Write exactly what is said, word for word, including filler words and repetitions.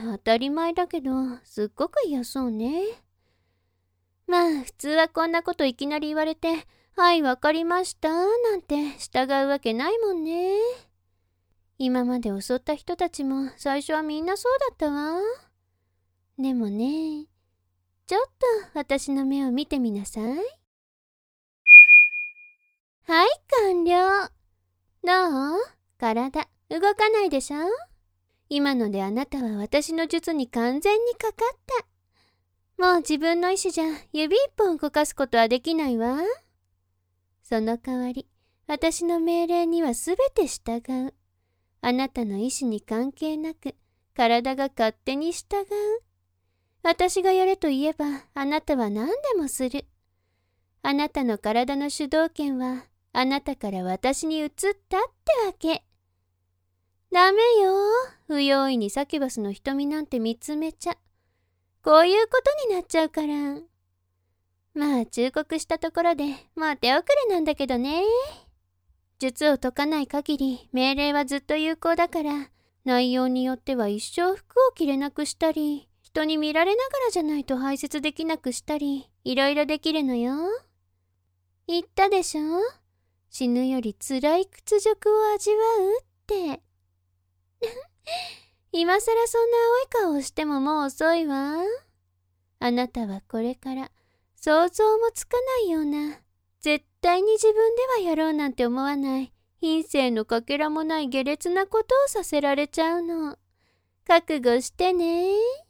当たり前だけど、すっごく嫌そうね。まあ、普通はこんなこといきなり言われて、はい、わかりました、なんて従うわけないもんね。今まで襲った人たちも最初はみんなそうだったわ。でもね、ちょっと私の目を見てみなさい。はい、完了。どう？体、動かないでしょ？今のであなたは私の術に完全にかかった。もう自分の意志じゃ指一本動かすことはできないわ。その代わり、私の命令にはすべて従う。あなたの意志に関係なく、体が勝手に従う。私がやれと言えば、あなたは何でもする。あなたの体の主導権は、あなたから私に移ったってわけ。ダメよ。不用意にサキュバスの瞳なんて見つめちゃ。こういうことになっちゃうから。まあ忠告したところでもう手遅れなんだけどね。術を解かない限り命令はずっと有効だから、内容によっては一生服を着れなくしたり、人に見られながらじゃないと排泄できなくしたり、いろいろできるのよ。言ったでしょ？死ぬより辛い屈辱を味わうって。今さらそんな青い顔をしてももう遅いわ。あなたはこれから想像もつかないような、絶対に自分ではやろうなんて思わない、品性のかけらもない下劣なことをさせられちゃうの。覚悟してね。